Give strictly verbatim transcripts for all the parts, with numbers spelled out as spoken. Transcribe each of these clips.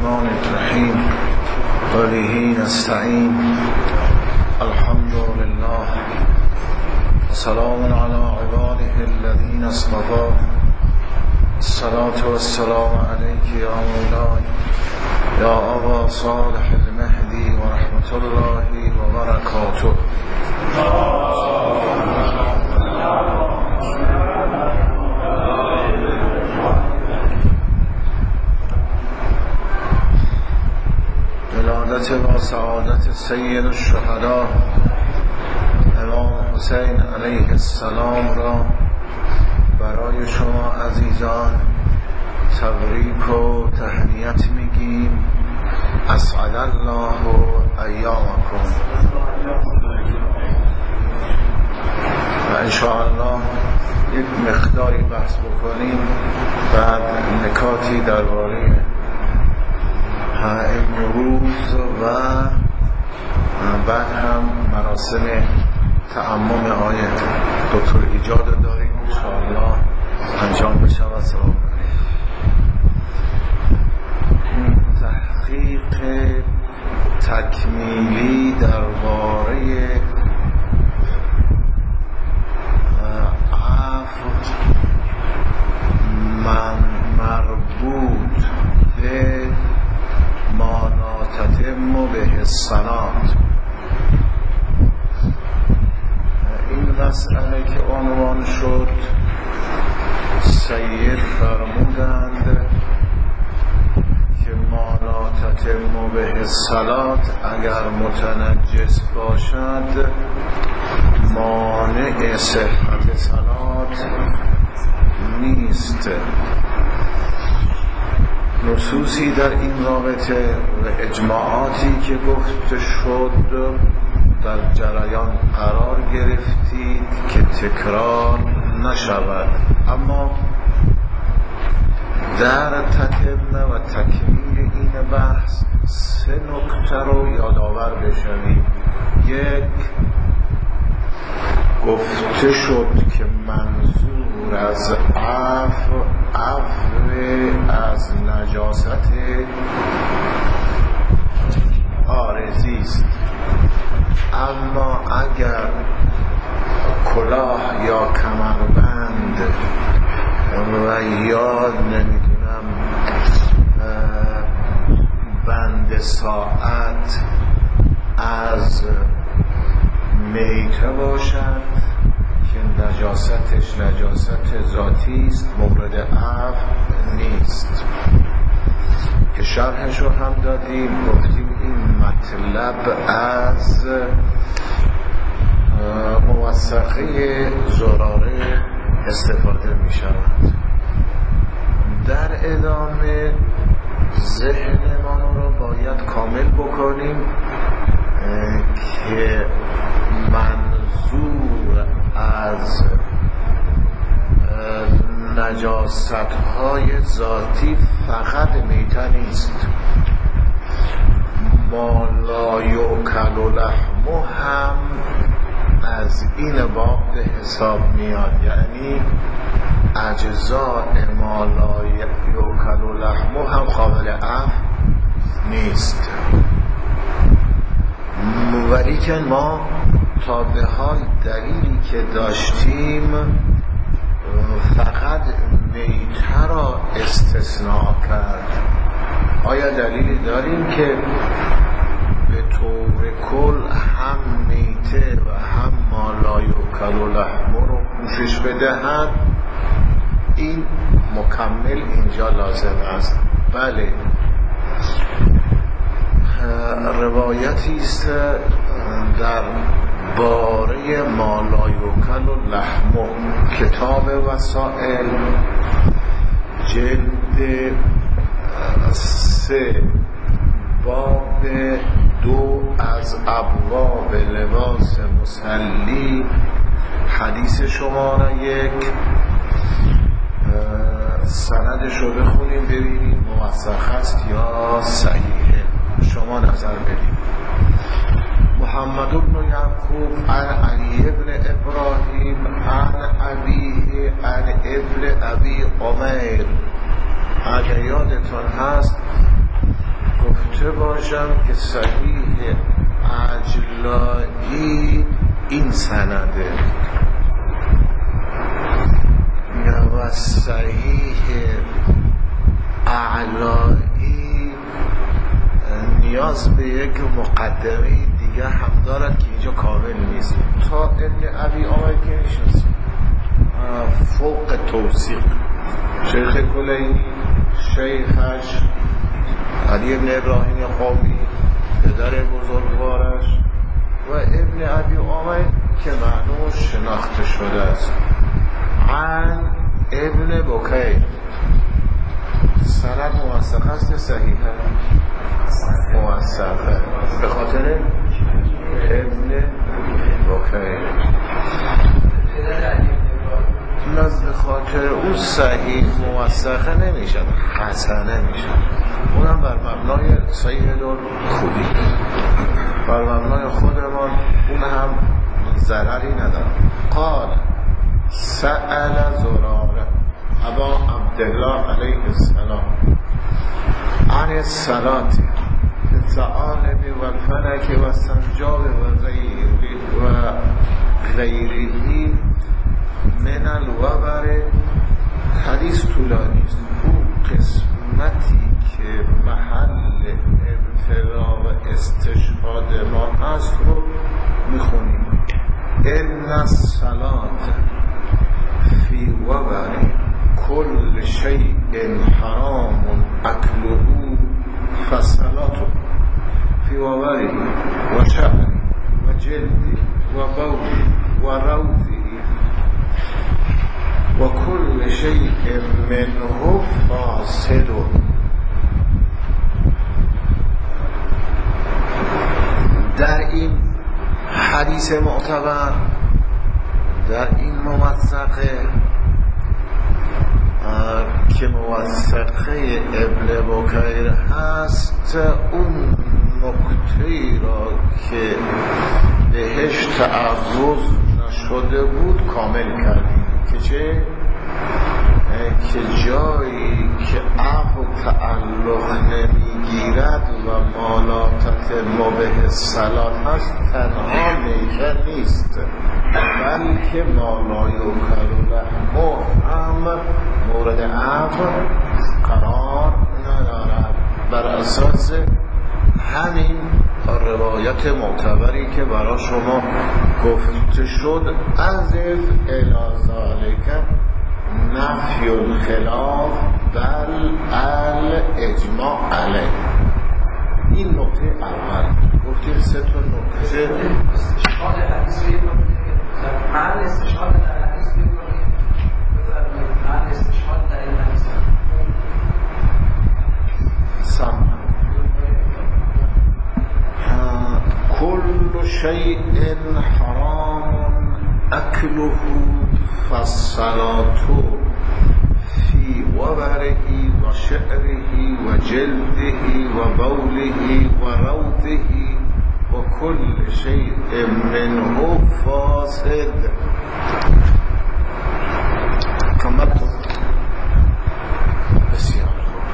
الرحمن الرحیم وبه نستعین الحمد لله سلام علی عباده الذین اصطفى الصلاة والسلام علیک یا مولاي یا ابا صالح المهدی و رحمت الله و برکاته. ولادت و سعادت سید الشهدا امام حسین علیه السلام را برای شما عزیزان تبریک و تهنیت میگیم. اسعد الله ایامکم و انشاءالله یک مقداری بحث بکنیم، بعد نکاتی درباره امروز و بعد هم مراسم تعمم آقای دکتر ایجاد داریم انشاءالله انجام بشه و سلام. تحقیق تکمیلی درباره عفو من مربوط به ما لا تتم به الصلاة، این مسئله که عنوان شد سید فرمودند که ما لا تتم به الصلاة اگر متنجس باشد مانع صحت صلاة نیست. نصوصی در این رابطه و اجماعاتی که گفته شد در جریان قرار گرفتید که تکرار نشود، اما در تتمه و تکمیل این بحث سه نکته رو یادآور بشویم. یک، گفته شد که منظور از عفو عفو از نجاست عارضی است، اما اگر کلاه یا کمربند و یا نمیدونم بند ساعت از میته باشد که نجاستش نجاست ذاتی است مورد عفو نیست، که شرحش رو هم دادیم. گفتیم این مطلب از موثقه زراره استفاده می شود. در ادامه ذهنمان رو باید کامل بکنیم که منظور از نجاست های ذاتی فقط میته نیست، ما لا یؤکل لحمه هم از این باب به حساب میاد، یعنی اجزاء ما لا یؤکل لحمه هم قابل عفو نیست. ولیکن ما تا به حال دلیلی که داشتیم فقط میته را استثناء کرد. آیا دلیلی داریم که به طور کل هم میته و هم ما لا یؤکل لحمه رو پوشش بدهد؟ این مکمل اینجا لازم است. بله، روایتی است در باره ما لا یؤکل لحمه، کتاب وسائل جلد سه باب دو از ابواب لباس مصلی حدیث شماره یک. سندش رو بخونیم ببینیم موثق است یا صحیحه، شما نظر بدید. محمد بن یعقوب عن علی بن ابراهیم عن ابیه عن ابن ابی عمیر. اگر یادتون هست باشم که صحیح عجلایی این سنده و صحیح اعلایی نیاز به یک مقدمه دیگه هم دارد که اینجا کامل نیست. تا ابن ابی آمد که نشست فوق توصیق شیخ کلینی، شیخش علی ابن ابراهیم قومی پدر بزرگوارش و ابن ابی آمد که معلوم شناخته شده است عن ابن بکیر. سند موثقه است صحیحه موثقه به خاطر ابن بکیر نزد خاطر اون صحیح موثقه نمیشن حسنه میشن. اونم بر مبنای صحیح دور خوبی بر مبنای خودمان اون هم ضرری نداره. قال سأل زراره ابا عبدالله علیه السلام عن الصلاة الثعالب والفلك والسنجاب و غیره من الوبر. حدیث طولانی است. اون قسمتی که محل ابتلا و استشهاد ما هست رو میخونیم. ان الصلاة فی وبر کل شیء حرام اکله فصلاته فی وبره و شعره و جلده و بوله و روثه و کل شیء منه فاسد. در این حدیث معتبر در این موثقه که موثقه ابن بکیر هست اون نکته را که بهش تعرض نشده بود کامل کردیم که چه؟ که جایی که عفو تعلق نمیگیرد و مالاتت مبه صلات هست تنها میکر نیست بلکه مالای و کرو هم مورد عفو قرار ندارد. بر اساس همین روایت معتبری که برای شما گفته شد از الازالک نفی الخلاف بل الاجماع علیه. این نقطه اول گفتیم سه تا نقطه استشهاد حدیث محل استشهاد در حدیث بکنیم محل استشهاد در این حدیث سم کل شیء حرام اکله فالصلاة فی وبره و شعره و جلده و بوله و روثه و کل شیء منه فاسد. کمتون بسیار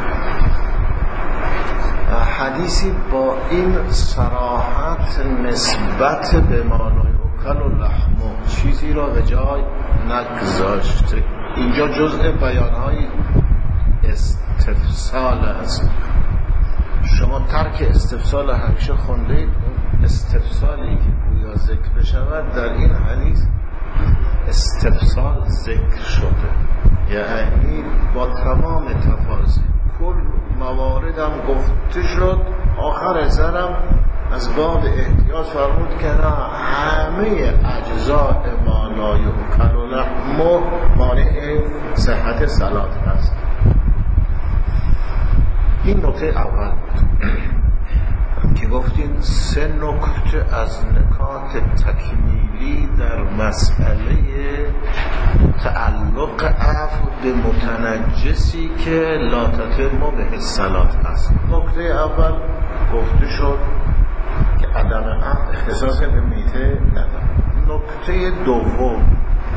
حدیثی با این صراحت نسبت به مالای اوکل و لحمو چیزی را به جای نگذاشته. اینجا جزء بیانهای استفسال است. شما ترک استفسال همیشه خونده اید. استفسالی که گویا ذکر بشود در این حدیث استفسال ذکر شده، یعنی با تمام تفاصیل کل مواردم گفته شد. آخر سرم از باب احتیاط فرمود که نه همه اجزاء مالای اوکل و لحم مانع صحت صلات هست. این نکته اول بود که گفتیم سه نکته از نکات تکمیلی در مسئله تعلق عفو به متنجسی که لا تتم به الصلات است. نکته اول گفته شد که عدم عهد اختصاص به میته نداره. نکته دوم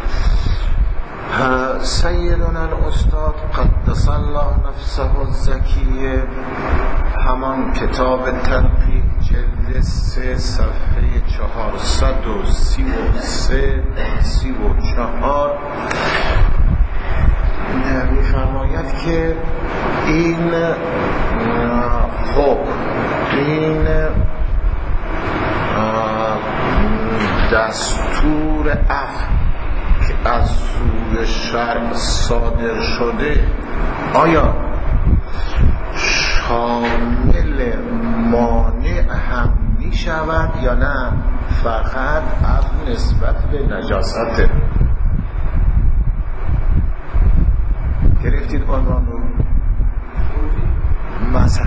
سیدنا الاستاد قدس الله نفسه الزکیه همان که کتاب تنقیح جلد سه صفحه چهارصد و سی و سه سی و چهار می‌فرماید که این خب این دستور عفو که از سوی شرع صادر شده آیا شامل مانع هم می شود یا نه فقط عفو نسبت به نجاسته؟ گرفتید عنوان رو؟ مثلا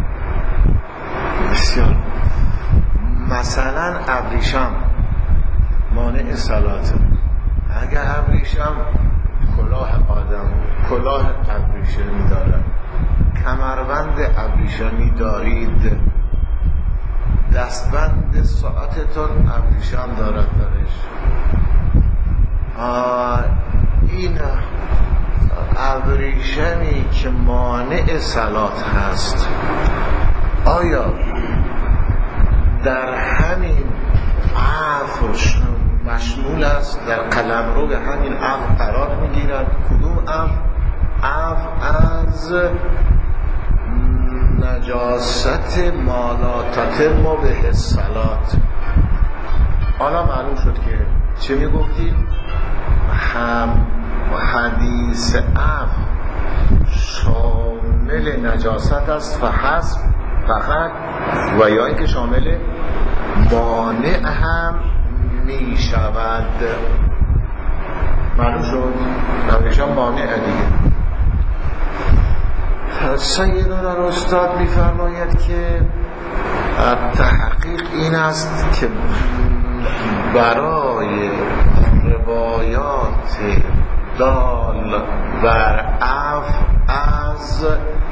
بسیار مثلا ابریشم مانع صلاته. اگر ابریشم کلاه آدم کلاه ابریشمی دارد، کمربند ابریشمی دارید، دستبند ساعتتون ابریشم دارد درش، این ابریشمی که مانع صلات هست آیا در همین عفو مشمول است؟ در قلمرو به همین عفو قرار میگیرد؟ کدوم عفو؟ عفو از نجاست مالاتت ما به صلات. حالا معلوم شد که چه میگفتیم؟ هم حدیث عفو شامل نجاست است فحسب فقط، و یا اینکه شامل مانع هم می شود. معلوم شد نمیشم مانع دیگه. سیدنا استاد می فرماید که تحقیق این است که برای روایات دال بر عفو از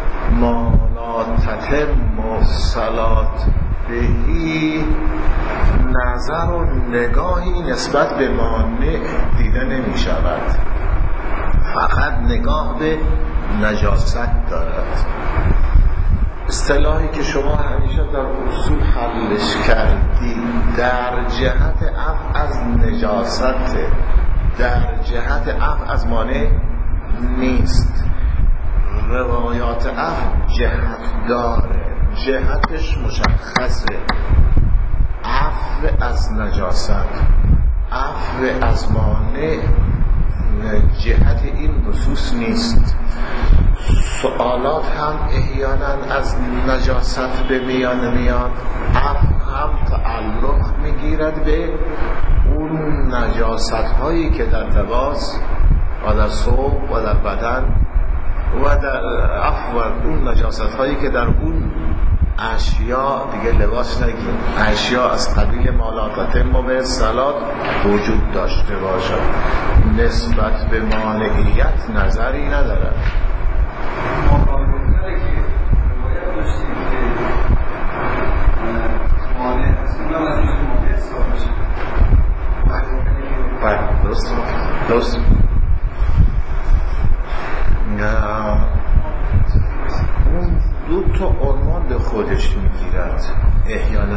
مالاتت مصلات بهی نظر و نگاهی نسبت به مانع دیده نمی شود، فقط نگاه به نجاست دارد. اصطلاحی که شما همیشه در اصول حلش کردی در جهت عفو از نجاست، در جهت عفو از مانع نیست. روایات عفو جهت داره، جهتش مشخصه. عفو از نجاست، عفو از مانع جهت این نصوص نیست. سوالات هم احیانا از نجاست به میان میاد، عفو هم تعلق میگیرد به اون نجاست هایی که در لباس و در ثوب و در بدن و در عفو اون نجاست هایی که در اون اشیاء، دیگه لباس نگیم، اشیاء از قبیل مالاتت ما به صلات وجود داشته باشد، نسبت به مانعیت نظری ندارد. بله درست درست اون دو تا عنوان به خودش میگیرد احیانا،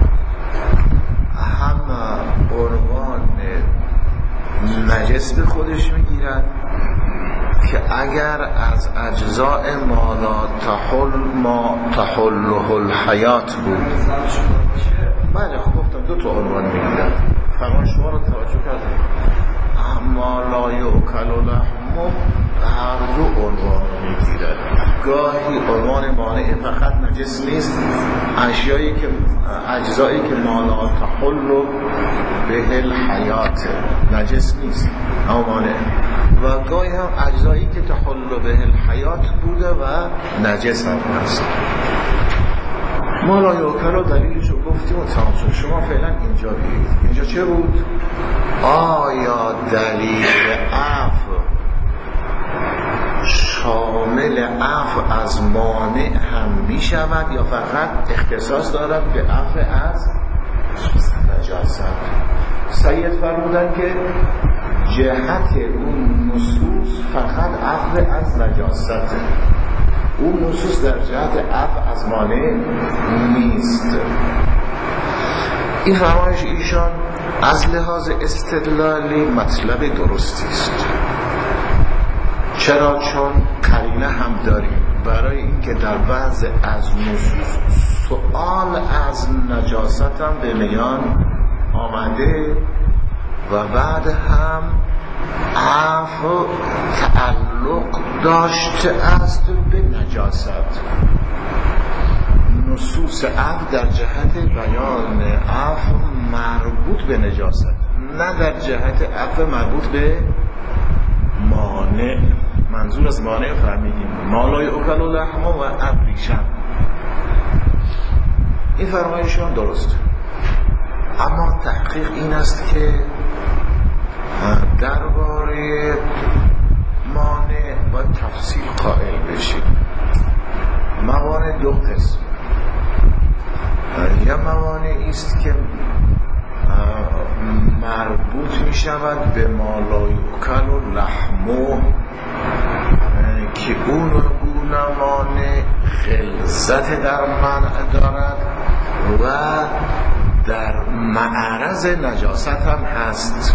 هم عنوان نجس به خودش میگیرد که اگر از اجزاء ما لا تحل ما تحله الحیات بود. بله خب گفتم دو تا عنوان میگیرد. فرمان شما رو توجه کردم ما لا یؤکل لحمه هر دو عنوان میگیرد. گاهی عنوان مانع فقط نجس نیست، اشیایی که اجزایی که ما لا تحل به الحیات نجس نیست اما مانع، و گاهی هم اجزایی که تحل به الحیات بوده و نجس هم هست. ما لا یؤکل و دلیلشو گفتیم و تمام شد. شما فعلا اینجا بگید اینجا چه بود؟ آیا دلیل عفو شامل عفو از مانع هم می شود یا فقط اختصاص دارد به عفو از نجاست؟ سید فرمودن که جهت اون نصوص فقط عفو از نجاسته. اون نصوص در جهت عفو از مانع نیست. این فرمایش ایشان از لحاظ استدلالی مطلب درستی است. چرا؟ چون قرینه هم داریم برای اینکه در بعض از نصوص سؤال از نجاست هم به میان آمده و بعد هم عفو تعلق داشته است به نجاست. نصوص عفو در جهت بیان عفو مربوط به نجاست، نه در جهت عفو مربوط به مانع. منظور از مانع فهمیدیم، مالای اکل و لحم و ابریشم. این فرمایشان درست، اما تحقیق این است که درباره مانع و تفصیل قائل بشیم. موانع دو قسم، یا موانع است که مربوط می شود به مالای اکل و لحمو که اون اون مانع غلظت در منع دارد و در معرض نجاست هم هست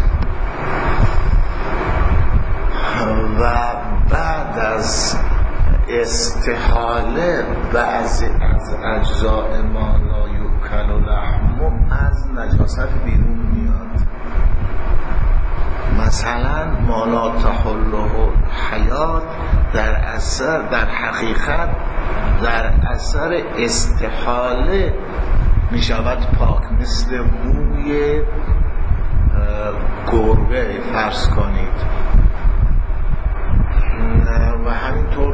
و بعد از استحاله بعضی از اجزاء مالای اکل و لحمو از نجاست بیرون میاد. مثلا مالا تحله حیات در اثر در حقیقت در اثر استحاله می شود پاک، مثل موی گربه فرض کنید و همینطور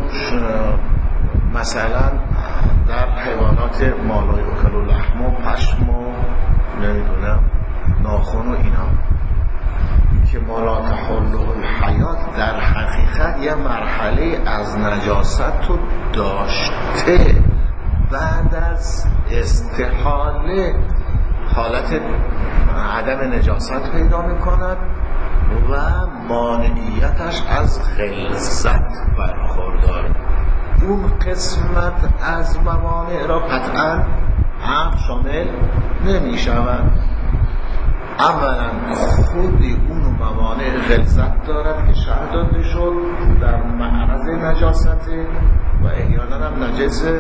مثلا در حیوانات مالای اکل و لحم و پشم و نمیدونم ناخن و اینا که مالا تحله الحیات در حقیقت یه مرحله از نجاست رو داشته، بعد از استحاله حالت عدم نجاست پیدا میکند و مانعیتش از غلظت برخوردار. اون قسمت از موانع را قطعا هم شامل نمی شود. اولا خودی اون موانع غلظت دارد که شرح داده شد در معرض نجاست و احیانا هم نجسه،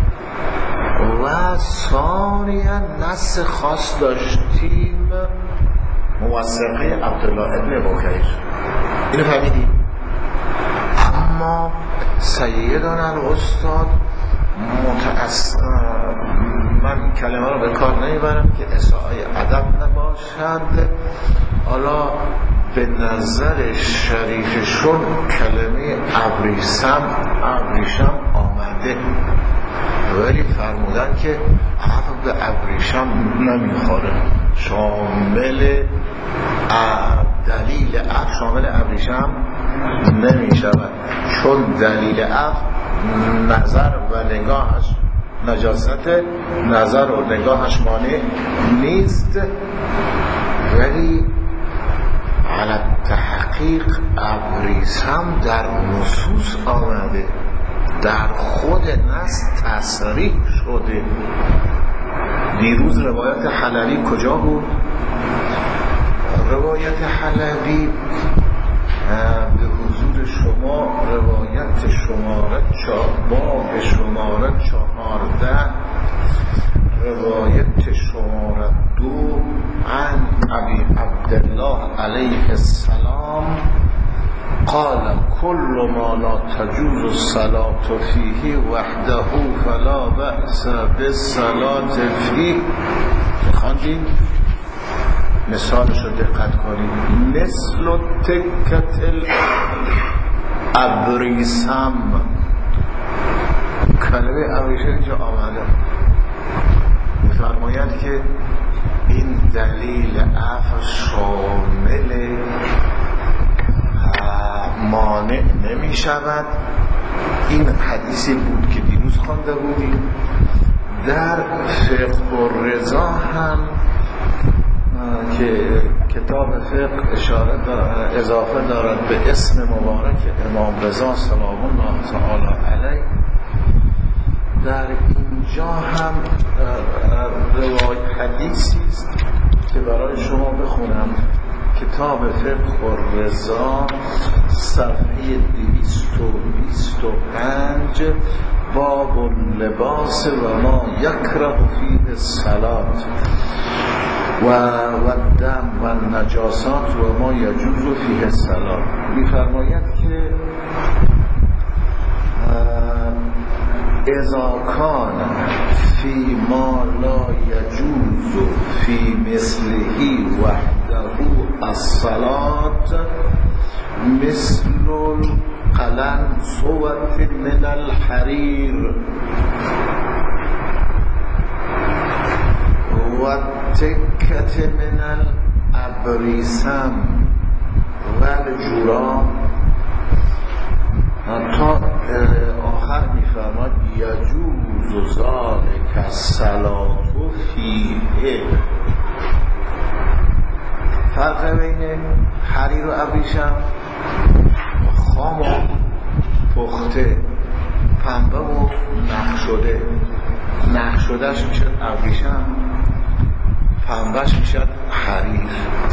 و ثانیا نص خاص داشتیم موثقه عبدالله ابن بکیر، اینو فهمیدیم. اما سیدنا الاستاد متأسف، من این کلمه رو به کار نمیبرم که اساءه ادب نباشد، حالا به نظر شریفشون کلمه ابریسم ابریشم آمده، ولی فرمودن که حرف به ابریشم نمیخوره، شامل دلیل اف شامل ابریشم نمیشود، چون دلیل اف نظر و نگاهش نجاست، نظر و نگاهش مانع نیست، ولی علی تحقیق ابریسم در نصوص آمده، در خود نص تصریح شده. دیروز روایت حلبی کجا بود؟ روایت حلبی به حضور شما روایت شماره باب شماره چهارده روایت شماره دو عن ابی عبدالله علیه السلام قال كل ما لا تجوز الصلاة فيه وحده فلا بأس بالصلاة فيه. خواندیم مثالش رو دقت کنید، مثل تکت الابریسم، کلمه ابریشم اینجا آمده، می‌فرماید که این دلیل عفو شامل مانع نمی شود. این حدیثی بود که دیروز خوانده بودیم. در فقه الرضا هم که کتاب فقه اشاره دارد، اضافه دارد به اسم مبارک امام رضا سلام الله تعالی علیه، در اینجا هم روایت حدیثی است که برای شما بخونم. کتاب فقه الرضا صفحه دویست و بیست و پنج، باب اللباس و ما یکره فیه الصلاة و الدم و النجاسات و ما یجوز فیه الصلاة. می‌فرماید که اذا کان فی ما لا یجوز فی مثله وحده الصلاة مثل القلنسوة من الحریر و التکة من الابریسم و الجرام تا آخر میفرماد یجوز ذالک الصلاة فیه. فرق بین حریر و ابریشم، خام و پخته، پنبه و نخ شده. نخ شدهش میشه ابریشم، پنبهش میشه حریر.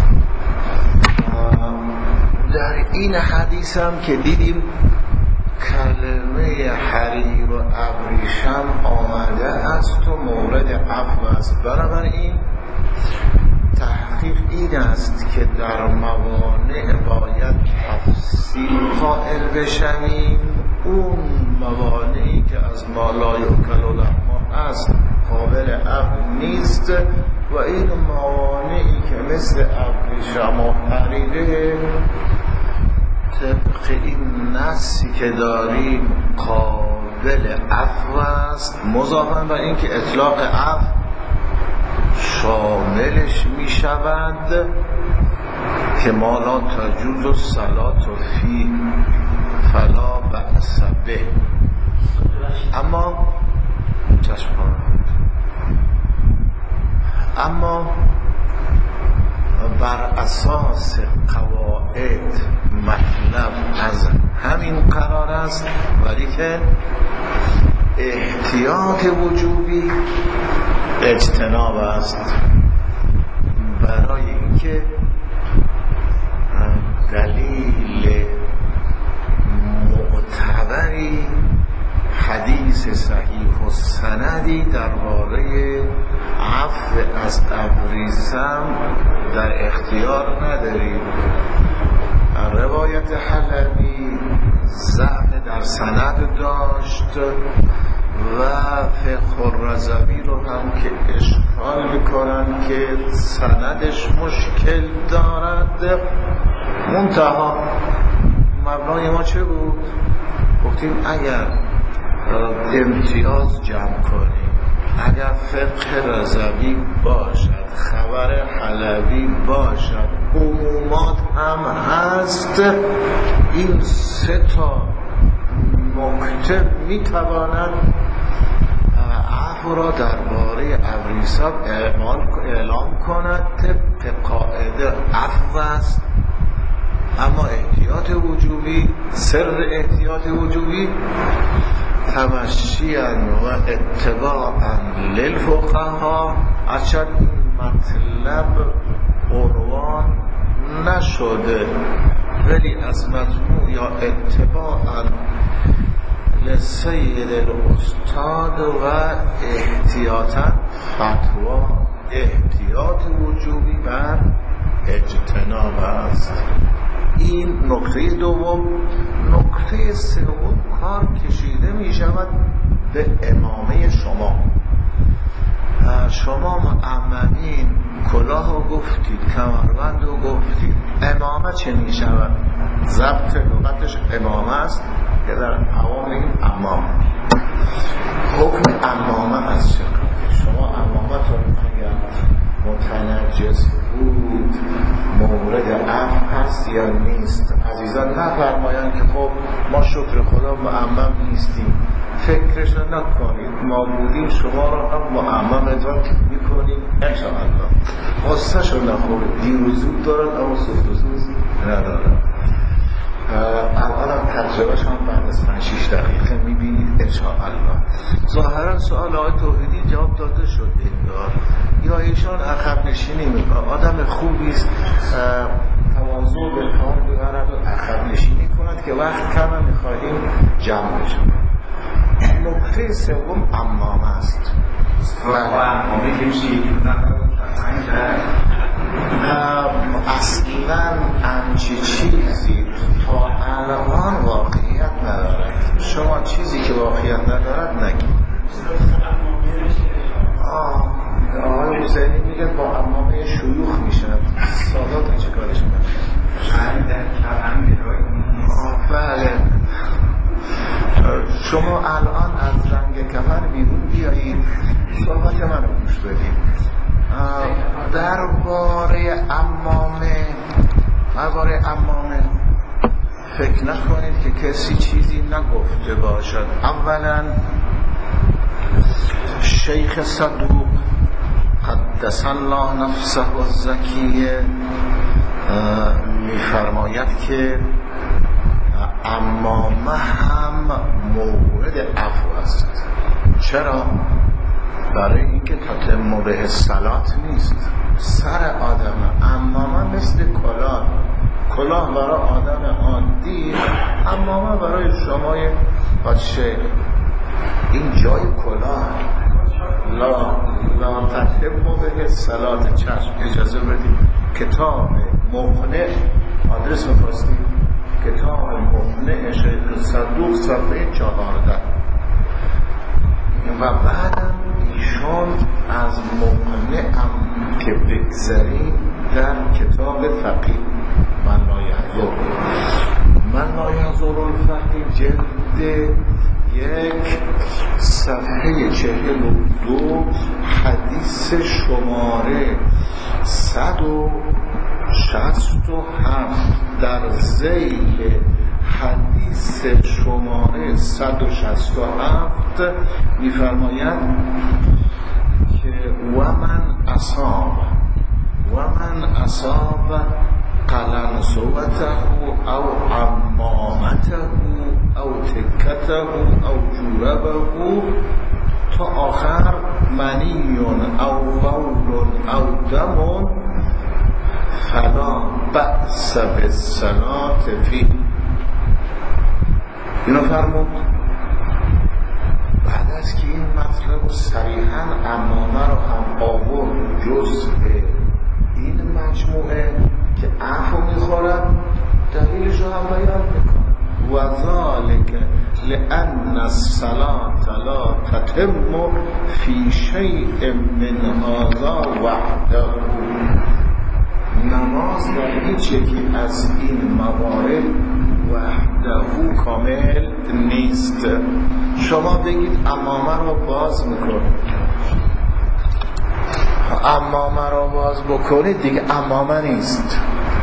در این حدیث هم که دیدیم کلمه حریر و ابریشم آمده است و مورد عفو است. بنابراین تحقیق این است که در موانع باید تفصیل قائل بشویم. اون موانعی که از ما لا یؤکل لحمها است قابل عفو نیست و این موانعی که مثل ابریشم و حریره طبق این نصی که داریم قابل عفو است، مضافاً بر این که اطلاق عفو شاملش می شود که ما لا تجوز الصلاة فی فلا بأس به. اما اما بر اساس قواعد مطلب از همین قرار است، ولی که احتیاط وجوبی اجتناب است، برای اینکه دلیل معتبری حدیث صحیح و سندی درباره عفو از ابریسم در اختیار نداریم. روایت حلبی ضعف در سند داشت و فقه الرضوی رو هم که اشکال میکنن که سندش مشکل دارد. منتها مبنای ما چه بود؟ گفتیم اگر امتیاز جمع کنیم، اگر فقه رضوی باشد، خبر حلبی باشد، عمومات هم هست، این سه تا نکته میتواند عفو را درباره ابریسم اعلام کند. طبق قاعده عفو است، اما احتیاط وجوبی، سر احتیاط وجوبی تمشیاً و اتباعاً للفقها. اچند این مطلب عنوان نشده ولی از مضمون یا اتباعاً لسید الاستاد و احتیاطاً فتوا، احتیاط وجوبی بر اجتناب است. این نکته دوم. نکته سوم، کار کشیده می شود به امامه شما. شما معممین کلاه رو گفتید، کمربند رو گفتید، امامه چه می شود؟ ضبط لغتش امامه است که در عوام میگیم امام. حکم امامه از چقدر؟ شما امامتون اگر متنجس بود مورد عفو هست یا نیست؟ عزیزان نفرمایند که خب ما شکر خدا معمم نیستیم. فکرش نکنید، ما بودیم شما را هم معممتان میکنیم انشاءالله. غصه شو نخورید، دیر و زود دارد اما سفت و سوز ندارد. الان هم تجربهش هم بعد از پنج شش دقیقه میبینید انشاءالله. ظاهرا سوال آقای توحیدی جواب داده شد انگار، یا ایشان عقب نشینی میکنه. آدم خوبی است، تواضع به کام ببرد و عقب نشینی کند که وقت کم هم میخواهیم جمع بشه. نکته سوم عمامه است. عمامه که میشه یکی اصلا همچی چیزی تا الان واقعیت ندارد. شما چیزی که واقعیت ندارد نگید. آقای حسینی میگه با عمامه شیوخ میشن، سادات چه کارش میکنه؟ شاید در کلم گرای بله. شما الان از رنگ کفر بیرون بیایید، صحبت من رو گوش بدید. درباره عمامه درباره عمامه فکر نکنید که کسی چیزی نگفته باشد. اولا شیخ صدوق قدس الله نفسه و زکیه میفرماید که عمامه هم مورد عفو است. چرا؟ برای اینکه تتم به الصلات نیست. سر آدم عمامه مثل کلاه، کلاه برای آدم عادی، عمامه برای شمای بچه. این جای کلاه لا لا تتم به الصلات. چشم اجازه بدید کتاب مقنع، آدرس بفرستید، کتاب مقنع شیخ صدوق صفحه چهارده. و بعدم ایشون از مقنع هم که بگذاریم در کتاب فقیه من لا یحضر من لا یحضر الفقیه جلد یک صفحه چهل و دو حدیث شماره صد و شصت و هفت در ذیل حدیث شماره صد و شصت و هفت میفرماید که و من اصاب و من اصاب قلنسوته او عمامته او تکته او جوربه تا آخر منیون او بول او دمون فلا بأس بالصلاة فی. اینو فرمود. بعد از که این مطلب و صریحاً عمامه رو هم آورد جزء این مجموعه که عفو میخورد، دلیلش رو هم بیان میکنه. و ذالک لأن الصلاة لا تتم فی شیء من هذا وحده. نماز در هیچ یکی از این موارد وحده کامل نیست. شما بگید عمامه رو باز میکنید، عمامه رو باز بکنید دیگه عمامه نیست.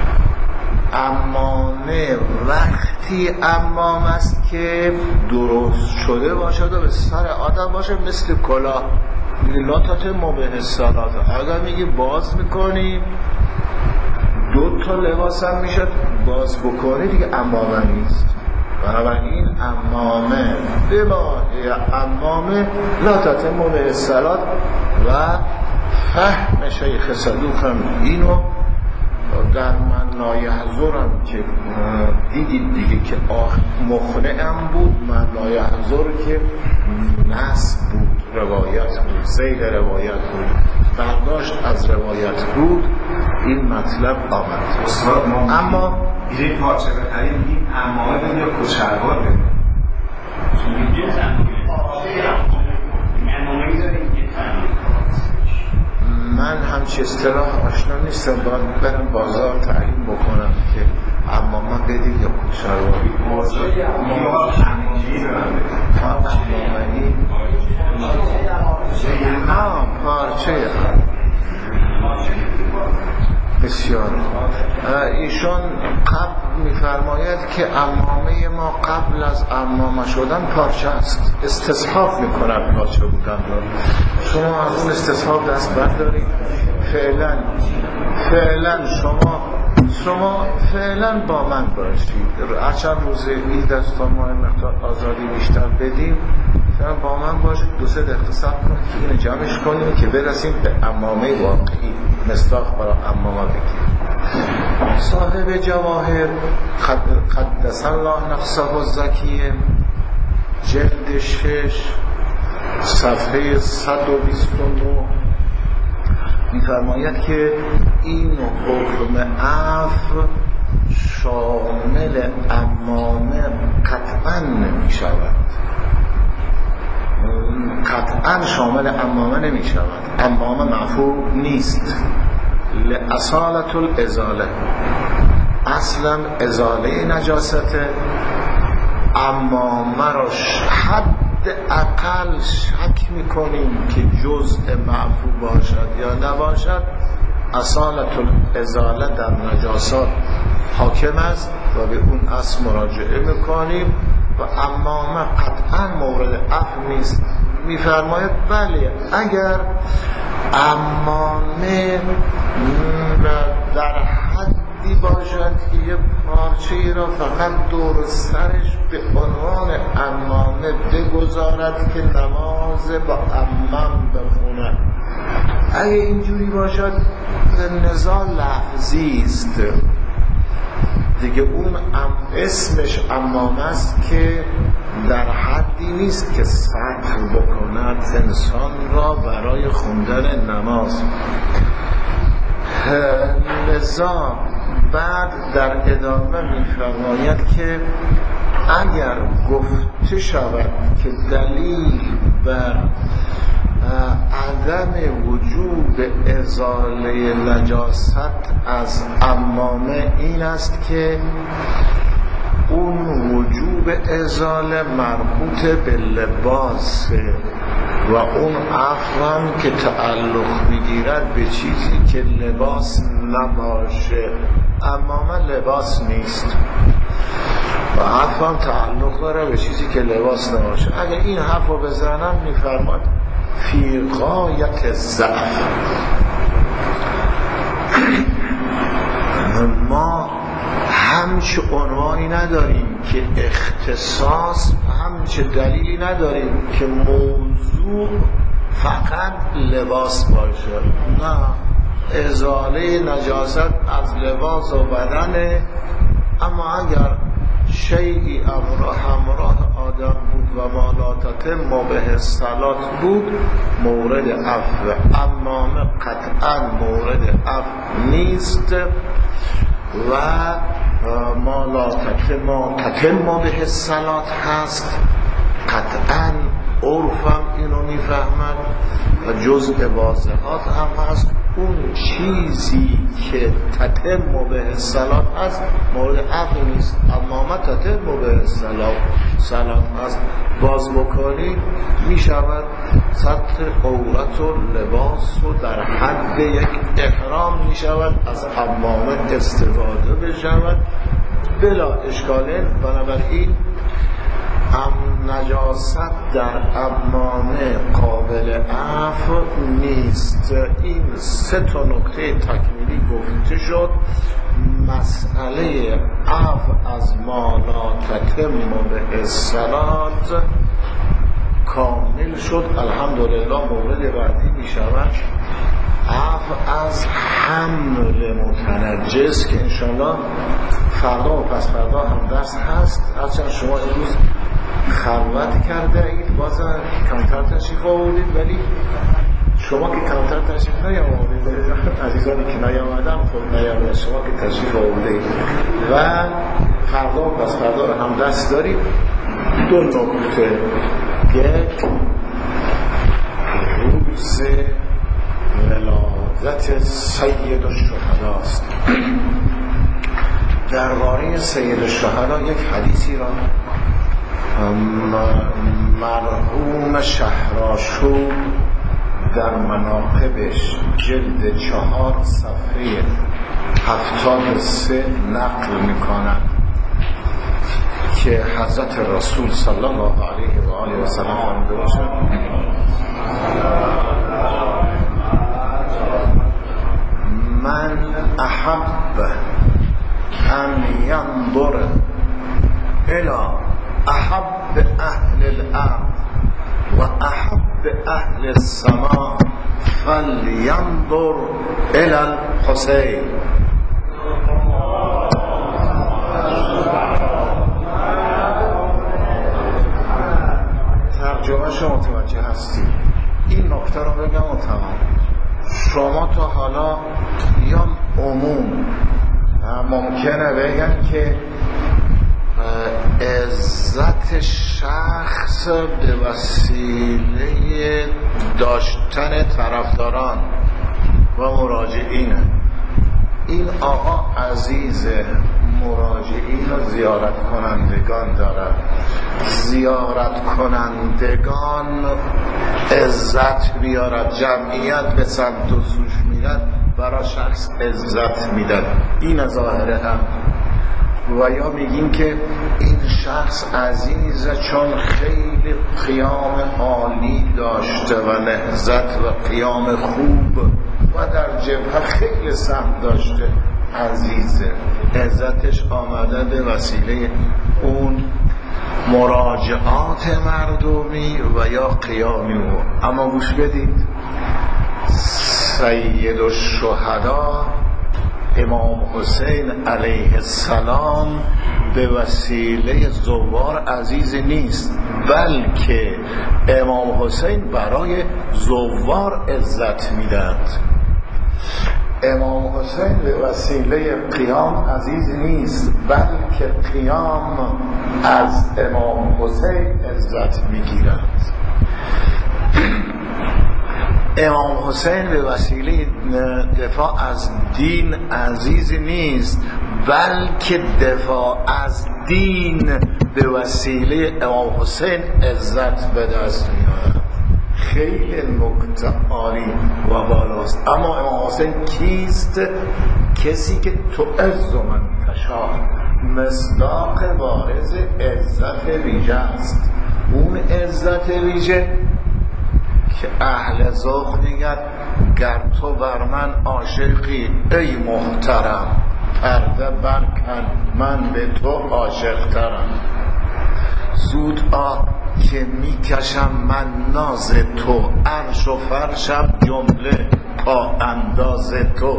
عمامه وقتی عمامه است که درست شده باشد و به سر آدم باشه، مثل کلاه. لا تتم به الصلات. اگر میگی باز میکنی دو تا لباس هم میشد باز بکنی دیگه عمامه نیست. بنابراین عمامه به معنی عمامه لا تتم به الصلات. و فهم شیخ صدوق هم اینو در من لا یحضرم که دیدید دیگه که آخ مخنعم بود، من لا یحضر که نصب بود، روایت بود، زید روایت بود، برداشت از روایت بود. این مطلب آمد. اما یه پارچه بخریم این عمامه بدیم یا کچلوار بدیم؟ من همچه اصطلاح آشنا نیستم، باید برم بازار تعیین بکنم که عمامه بدید یا کچلواری. بازار عمامه ها پارچه بسیار. ایشون قبل میفرماید که عمامه ما قبل از عمامه شدن پارچه است. استصحاب میکنن پارچه بودن دارد. شما از اون استصحاب دست بردارید. فعلا فعلا شما شما فعلا با من باشید، هرچند روز عید است تا ما مقدار آزادی بیشتر بدیم، فعلا با من باشید، دو سه دقیقه صبر کنید که اینو جمعش کنیم که برسیم به عمامه واقعی، مصداق برای عمامه بگیم. صاحب جواهر قدس الله نفسه الزکیه، جلد شش صفحه صد و بیست و نه می‌فرماید که این حکم عفو شامل عمامه قطعا نمی شود، قطعا شامل عمامه نمی شود. عمامه معفو نیست، لأصالة الازاله، اصلا ازاله نجاسته. عمامه را حد اقل شک میکنیم که جزء معفو باشد یا نباشد، اصالة الازاله در نجاسات حاکم است و به اون اصل مراجعه میکنیم و عمامه قطعا مورد عفو نیست. میفرماید بله اگر عمامه در حدی باشد که یه پارچه را فقط دور سرش به عنوان عمامه بگذارد که نماز با عمم بخونه، اگه اینجوری باشد نزاع لفظی است دیگه، اون اسمش عمامه است که در حدی نیست که سطر بکند انسان را برای خوندن نماز. لذا بعد در ادامه می‌فرماید که اگر گفته شود که دلیل بر عدم وجوب ازاله نجاست از عمامه این است که اون وجوب ازاله مربوط به لباس و اون عفو که تعلق میگیرد به چیزی که لباس نباشه. عمامه لباس نیست و عفو هم تعلق داره به چیزی که لباس نباشه. اگر این حرف رو بزنم میفرماد فی غایت ضعف. ما همچه عنوانی نداریم که اختصاص، همچه دلیلی نداریم که موضوع فقط لباس باشه. نه، ازاله نجاست از لباس و بدنه، اما اگر شیئی امراه همراه آدم بود و مالاتت مبه صلات بود مورد عفو. عمامه قطعا مورد عفو نیست و مالاتت مالاتت مبه صلات هست، قطعا عرفم اینو میفهمد و جزء واضحات هم هست. اون چیزی که تتم به صلات هست مورد عفو نیست، اما تتم به صلات هست باز بکنی می شود سطر عورت و لباس و در حد یک احرام می شود از عمامه استفاده بشود بلا اشکاله. بنابراین ام نجاست در عمامه قابل عفو نیست. این سه تا نکته تکمیلی گفته شد. مسئله عفو از ما لا تتم به الصلات کامل شد. الحمدلله مورد بعدی می شود عفو از حمل متنجس که انشالله فردا و پس فردا هم درس هست. هرچند شما امروز خلوت کرده اید بازم کمتر تشریف آوردید، ولی شما که کمتر تشریف نیاوردید، عزیزانی که نیامدن خود نیامدن، شما که تشریف آوردید و فردا و پس فردا رو هم درس دارید. دو نکته، یک روز ولادت سید الشهدا است. درباره سید الشهدا یک حدیثی را مرحوم شهرآشوب در مناقبش جلد چهار صفحه هفتاد و سه نقل میکنند که حضرت رسول صلی الله علیه و آله و سلم فرموده باشند من احب اهل السماء فلینظر الی الحسین. ترجمه شما متوجه هستی؟ این نکته رو بگم و تمام. شما تا حالا یا عموم ممکنه بگن که عزت شخص به وسیله داشتن طرفداران و مراجعینه. این آقا عزیز مراجعین و زیارت کنندگان داره. زیارت کنندگان عزت بیارد، جمعیت به سمت و سوش میرد، برای شخص عزت میدن. این ظاهره هم. و یا میگیم که این شخص عزیزه چون خیلی قیام عالی داشته و نهضت و قیام خوب و در جبهه خیلی سهم داشته، عزیزه. عزتش آمده به وسیله اون مراجعات مردمی و یا قیامی او. اما گوش بدید، سید الشهدا امام حسین علیه السلام به وسیله زوار عزیز نیست، بلکه امام حسین برای زوار عزت میداد. امام حسین به وسیله قیام عزیز نیست، بلکه قیام از امام حسین عزت میگیرد. امام حسین به وسیله دفاع از دین عزیز نیست، بلکه دفاع از دین به وسیله امام حسین عزت به دست میارد. خیلی نکته عالی و بالاست. اما امام حسین کیست؟ کسی که تعز من تشاء، مصداق بارز عزت ویژه است. اون عزت ویژه که اهل ذوق میگن گر تو بر من عاشقی ای محترم، پرده برکن من به تو عاشقترم. زود آ که میکشم من ناز تو، عرش و فرشم جمله پا انداز تو.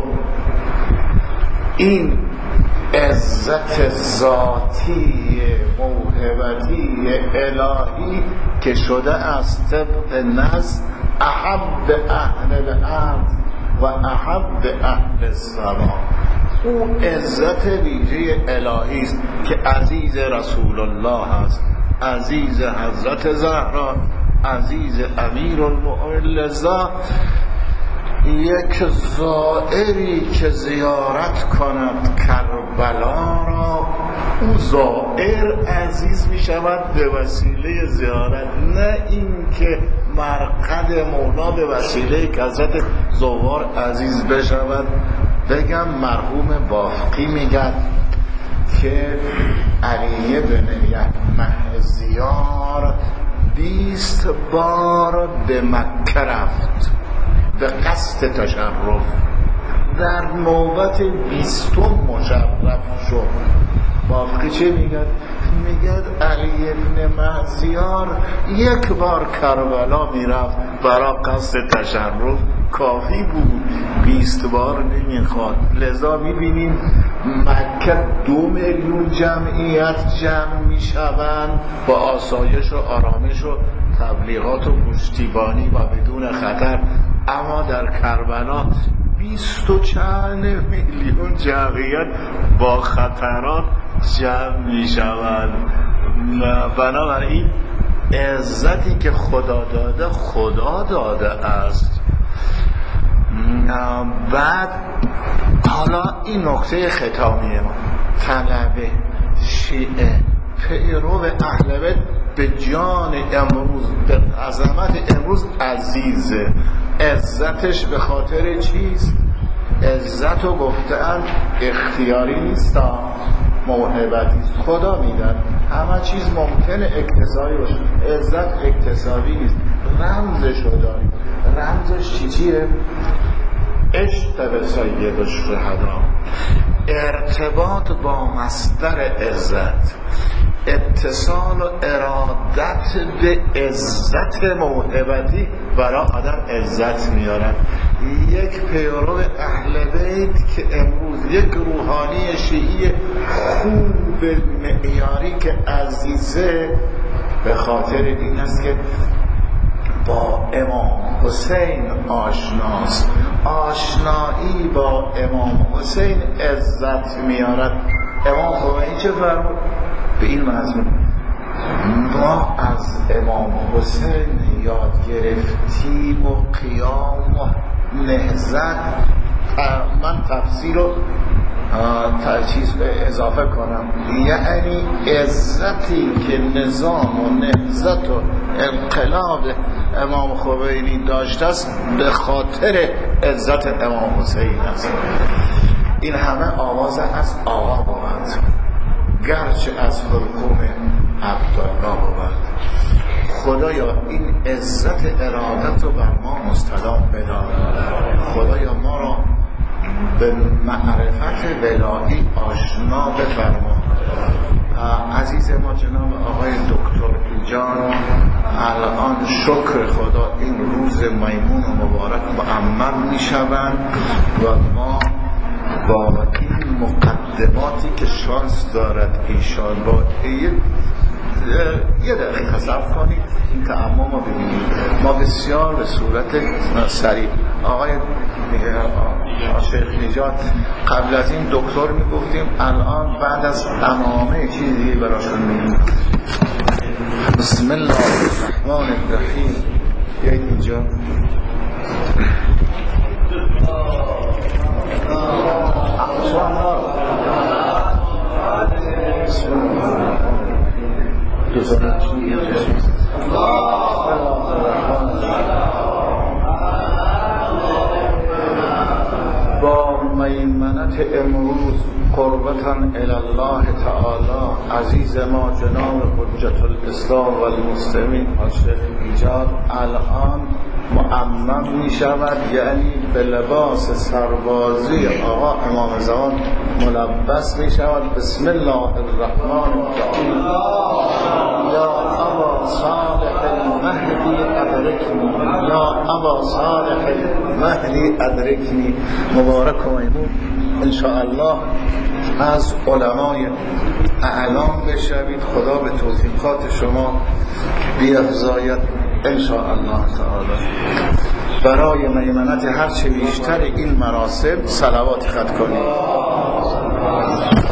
این عزت ذاتی موهبتی الهی که شده از طبق نزد احب اهل الارض و احب اهل السما. اون عزت ویژه الهی است که عزیز رسول الله است، عزیز حضرت زهرا، عزیز امیر المؤمنین. لذا یک زائری که زیارت کند کربلا را، او زائر عزیز می شود به وسیله زیارت، نه اینکه مرقد مولا به وسیله که حضرت زوار عزیز بشود. بگم مرحوم بافقی میگن که علی بن مهزیار بیست بار به مکه رفت به قصد تشرف، در نوبت بیستم مشرف شد. بافقی چه میگد؟ میگد علی ابن مهزیار یک بار کربلا میرفت برای قصد تشرف، کافی بود، بیست بار نمیخواد. لذا میبینیم مکه دو میلیون جمعیت جمع میشوند با آسایش و آرامش و تبلیغات و پشتیبانی و بدون خطر، اما در کربلا بیست و چند میلیون جمعیت با خطرات جمع می شود. بنابراین عزتی که خدا داده خدا داده است. بعد حالا این نکته ختامی ما، طلبه شیعه پیرو اهل بیت به جان امروز، به عظمت امروز عزیزه. عزتش به خاطر چیست؟ عزت رو گفتن اختیاری نیست، موهبتی است، خدا میدن. همه چیز ممکنه اکتسابی باشه، عزت اکتسابی نیست. رمزش رو داریم. رمزش چی چیه؟ عشق به سید الشهدا، ارتباط با مصدر عزت. اتصال و ارادت به عزت موهبتی برای آدم عزت میارن. یک پیرو اهل بیت که امروز یک روحانی شیعی خوب معیاری که عزیزه به خاطر این است که با امام حسین آشناست. آشنایی با امام حسین عزت میارد. امام خمینی چه فرمود؟ به این مضمون ما از امام حسین یاد گرفتیم و قیام و نهضت. من تفسیر رو چیز به اضافه کنم، یعنی عزتی که نظام و نهضت و انقلاب امام خمینی داشته است به خاطر عزت امام حسین است. این همه آواز از آقا بود، گرچه از حلقوم عبدالله بود. خدایا این عزت ارادت رو بر ما مستدام بدار. خدایا ما را به معرفت ولایی آشنا بفرما. عزیز ما جناب آقای دکتر ایجان الان شکر خدا این روز میمون و مبارک معمر می شوند و ما با این مقدماتی که شانس دارد ایشان با یه دقیقه صبر کنید این تعمم رو ببینید. ما بسیار به صورت سریع آقای شیخ نجات قبل از این دکتر میگفتیم، الان بعد از امامه چیزی براشون میگیم. بسم الله الرحمن الرحیم. بیایید اینجا. بسم الله با میمنت امروز قربتاً الالله تعالی عزیز ما جناب حجت الاسلام و المسلمین شیخ ایجاد الان معمم می شود، یعنی به لباس سربازی آقا امام زمان ملبس می شود. بسم الله الرحمن الرحیم. یا ابا صالح المهدی ادرکنی، یا ابا صالح المهدی ادرکنی. مبارک و میمون انشاءالله از علمای اعلام بشوید. خدا به توفیقات شما بیفزاید انشاءالله تعالی. برای میمنت هرچه بیشتر این مراسم صلوات خط کنید.